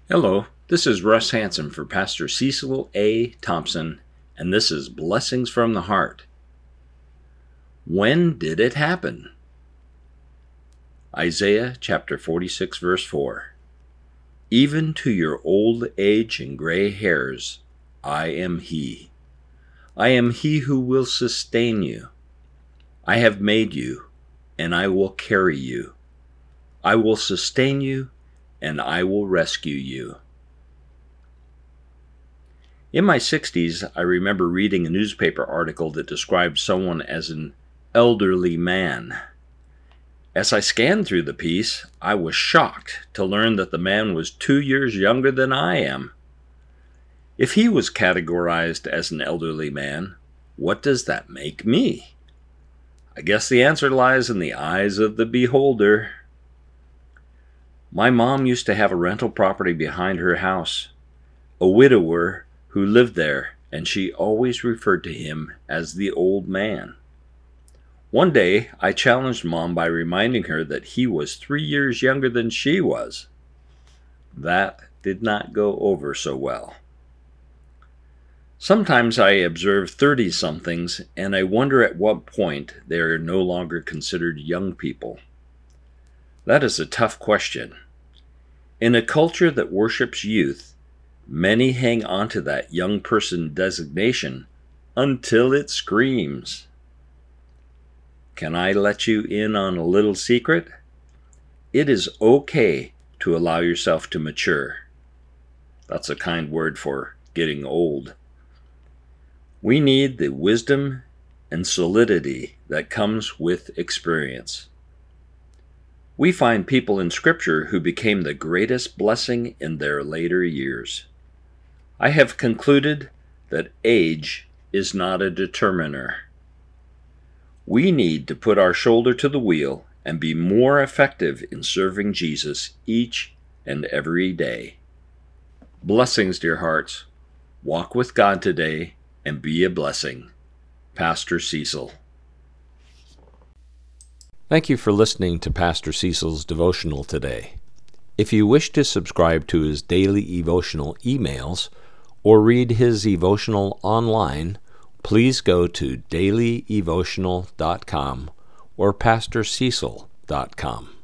Hello, this is Russ Hanson for Pastor Cecil A. Thompson, and this is Blessings from the Heart. When did it happen? Isaiah chapter 46, verse 4. Even to your old age and gray hairs, I am He. I am He who will sustain you. I have made you, and I will carry you. I will sustain you, and I will rescue you. In my 60s, I remember reading a newspaper article that described someone as an elderly man. As I scanned through the piece, I was shocked to learn that the man was 2 years younger than I am. If he was categorized as an elderly man, what does that make me? I guess the answer lies in the eyes of the beholder. My mom used to have a rental property behind her house, a widower who lived there, and she always referred to him as the old man. One day, I challenged Mom by reminding her that he was 3 years younger than she was. That did not go over so well. Sometimes I observe 30-somethings, and I wonder at what point they are no longer considered young people. That is a tough question. In a culture that worships youth, many hang on to that young person designation until it screams. Can I let you in on a little secret? It is okay to allow yourself to mature. That's a kind word for getting old. We need the wisdom and solidity that comes with experience. We find people in Scripture who became the greatest blessing in their later years. I have concluded that age is not a determiner. We need to put our shoulder to the wheel and be more effective in serving Jesus each and every day. Blessings, dear hearts. Walk with God today and be a blessing. Pastor Cecil. Thank you for listening to Pastor Cecil's devotional today. If you wish to subscribe to his daily devotional emails or read his devotional online, please go to dailydevotional.com or pastorcecil.com.